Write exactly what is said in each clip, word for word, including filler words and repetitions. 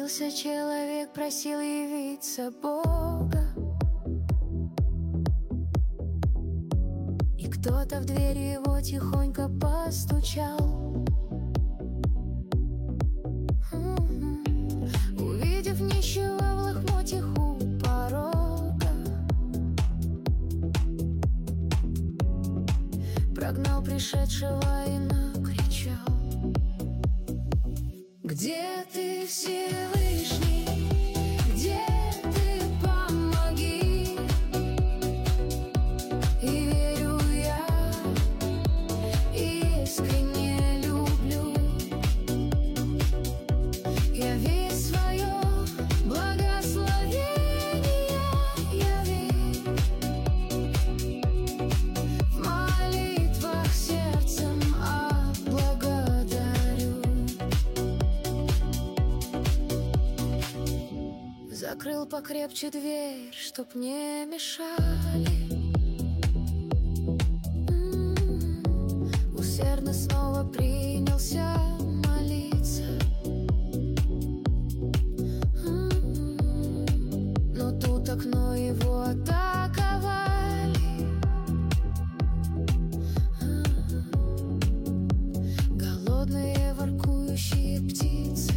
Молился человек, просил явиться Бога, и кто-то в дверь его тихонько постучал. Увидев нищего в лохмотьях у порога, прогнал пришедшего и накричал: где ты, Всевышний? Где ты? Помоги! И верю я, и искренне люблю. Яви свое благословение, яви в молитвах сердцем отблагодарю. Закрыл покрепче дверь, чтоб не мешали. М-м-м. Усердно снова принялся молиться. М-м-м. Но тут окно его атаковали. М-м-м. Голодные воркующие птицы.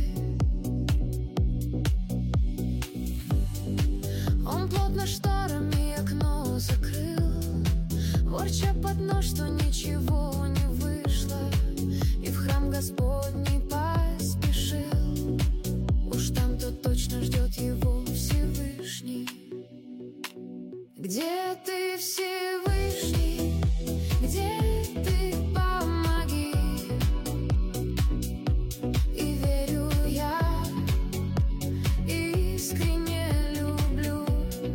Он плотно шторами окно закрыл, ворча под нос, что ничего не вышло, и в храм Господний поспешил. Уж там-то точно ждет его Всевышний. Где ты, Всевышний? Где ты? Помоги! И верю я, искренне люблю.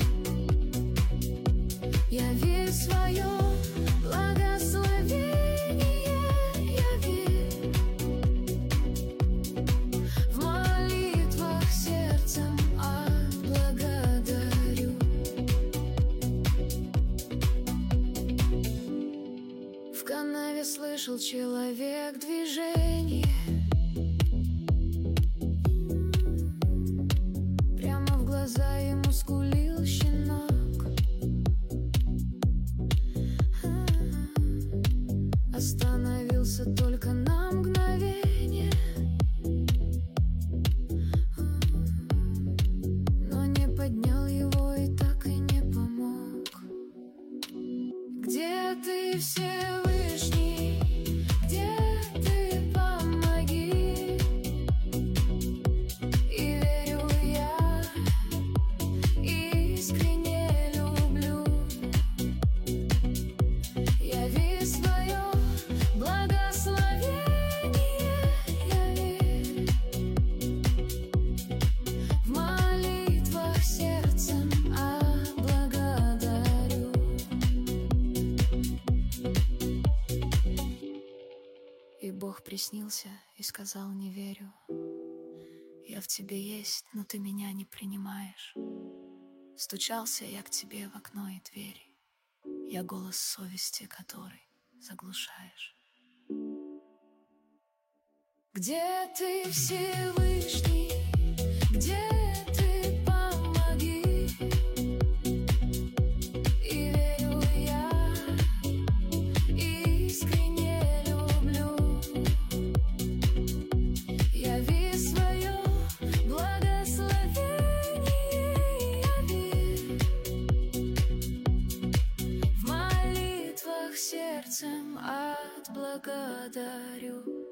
Яви свое благословение, яви в молитвах сердцем отблагодарю. В канаве слышал человек движение. Прямо в глаза ему скулил щенок. Остановился только на мгновение, но не поднял его и так и не помог. Где ты, Всевышний? Где ты? Помоги! И верю я, искренне люблю. Яви свое благословение, яви в молитвах сердцем отблагодарю. И Бог приснился и сказал: не верю. Я в тебе есть, но ты меня не принимаешь. Стучался я к тебе в окно и двери. Я голос совести, который заглушаешь. Где ты, Всевышний? Где ты? Помоги! И верю я, искренне люблю. Яви свое благословение, яви в молитвах сердцем отблагодарю.